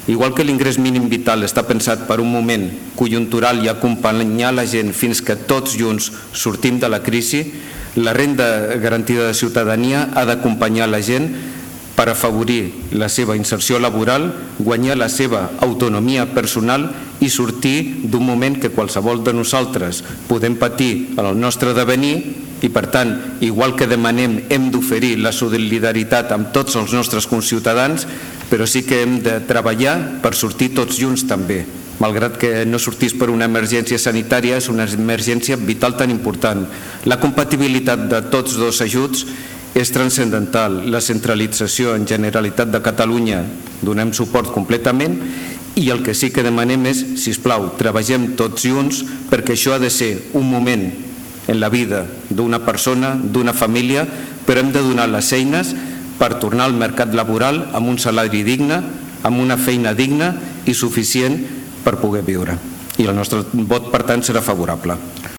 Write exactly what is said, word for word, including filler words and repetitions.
Igual que l'ingrés mínim vital està pensat per un moment conjuntural i acompanyar la gent fins que tots junts sortim de la crisi, la renda garantida de ciutadania ha d'acompanyar la gent per afavorir la seva inserció laboral, guanyar la seva autonomia personal i sortir d'un moment que qualsevol de nosaltres podem patir en el nostre devenir i, per tant, igual que demanem, hem d'oferir la solidaritat amb tots els nostres conciutadans, però sí que hem de treballar per sortir tots junts també. Malgrat que no sortís per una emergència sanitària, és una emergència vital tan important. La compatibilitat de tots dos ajuts és transcendental. La centralització en Generalitat de Catalunya donem suport completament i el que sí que demanem és, sisplau, treballem tots junts perquè això ha de ser un moment en la vida d'una persona, d'una família, però hem de donar les eines per tornar al mercat laboral amb un salari digne, amb una feina digna i suficient per poder viure. I el nostre vot, per tant, serà favorable.